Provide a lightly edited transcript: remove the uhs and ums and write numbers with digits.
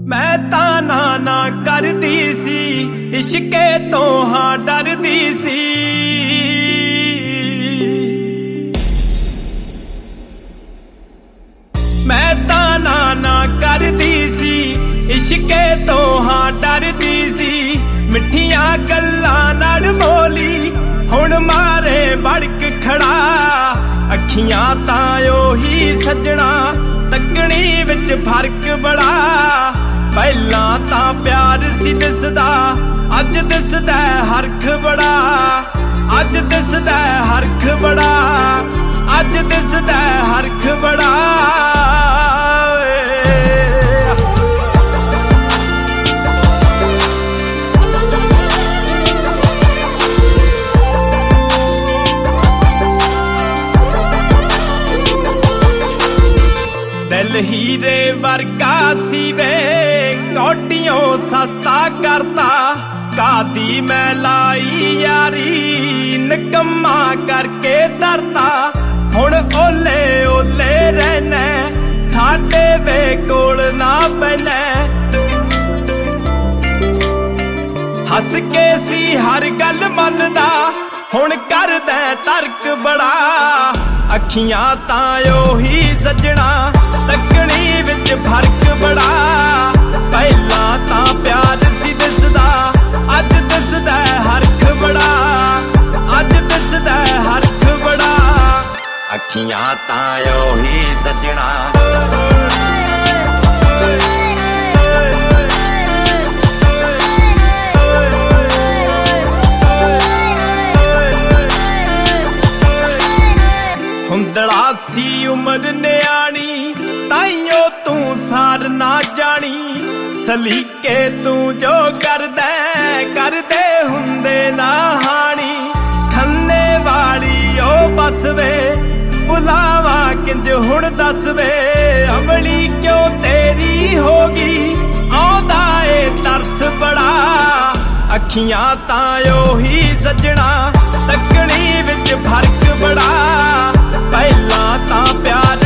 मैं ताना ना करदी सी, इश्के तो हाँ डरदी सी। मैं ताना ना करदी सी, इश्के तो हाँ डरदी सी। मिठियां गल्लां नाल बोली हुण मारे भड़क खड़ा। अखियां तां ओही सजना, तकनी विच फर्क बड़ा। पहलां तां प्यार सी दिसदा, अज दिसदा हरख बड़ा। अज दिसदा हरख बड़ा, अज दिसदा हरख बड़ा। दिल हीरे वर्गा सी वे, कौटियों सस्ता करता। कादी मैं लाई यारी, निकम्मा करके डरता। हुण ओले ओले रहना, साडे वे कोल ना पैना। हस के सी हर गल मनदा, हुण करदा तर्क बड़ा। अखियां तां ओही सजना, तकनी विच फर्क बड़ा। पहलां तां प्यार सी दिसदा, अज दिसदा हरख बड़ा। अज दिसदा हरख बड़ा। अखियां तां ओही सजना। हुंदड़ा सी उमर न्याणी, ताइयों तू सार ना जानी। सलीके तू जो करदे हुंदे ना हानी। खन्ने वाली ओ बस वे, बुलावा किंज हुण दस वे। अमली क्यों तेरी होगी, आउंदा ए तरस बड़ा। अखियां तां ओही सजना, तकनी विच फर्क बड़ा। पहलां तां प्यार